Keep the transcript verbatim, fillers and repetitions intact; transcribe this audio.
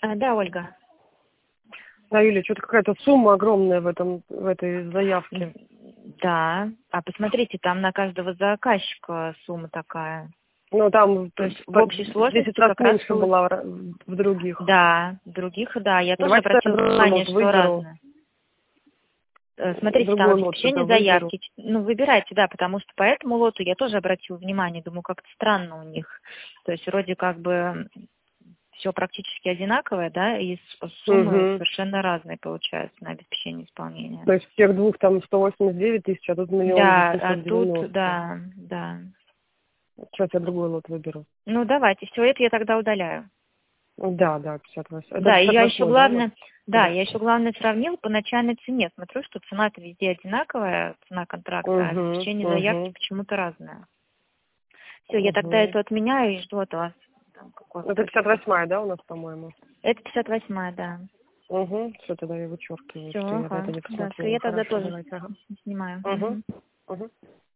А, да, Ольга. Да, Юля, что-то какая-то сумма огромная в этом, в этой заявке. Да. А посмотрите, там на каждого заказчика сумма такая. Ну, там То есть в по общей сложности десять раз как раз меньше будет... была в ра- в других. Да, в других, да. Я тоже Давайте я обратила другой внимание, лот что выберу. разное. Э, Смотрите, там Другой в лот тогда обеспечении выберу. заявки. Ну, выбирайте, да, потому что по этому лоту я тоже обратила внимание, думаю, как-то странно у них. То есть вроде как бы все практически одинаковое, да, и с- суммы Угу. совершенно разные получаются на обеспечение исполнения. То есть всех двух там сто восемьдесят девять тысяч, а тут миллион Да, а восемьсот тут, девяносто. да, да. Сейчас я другой лот выберу. Ну, давайте, все это я тогда удаляю. Да, да, пятьдесят восемь. Это Да, и пятьдесят я еще восемь, да, у нас? главное, да, я еще главное сравнила по начальной цене. Смотрю, что цена-то везде одинаковая, цена контракта, а Угу, обеспечение заявки угу, почему-то разное. Все, я тогда угу. эту отменяю и жду от вас там какого-то Это пятьдесят ответа. восьмая, да, у нас, по-моему? Это пятьдесят восьмая, да. Угу. Все, тогда я вычеркиваю, Все, что я на это ага. не Да, все, я посмотрела. тогда Хорошо, тоже давайте. Ага. снимаю. Угу. Мгм. Угу.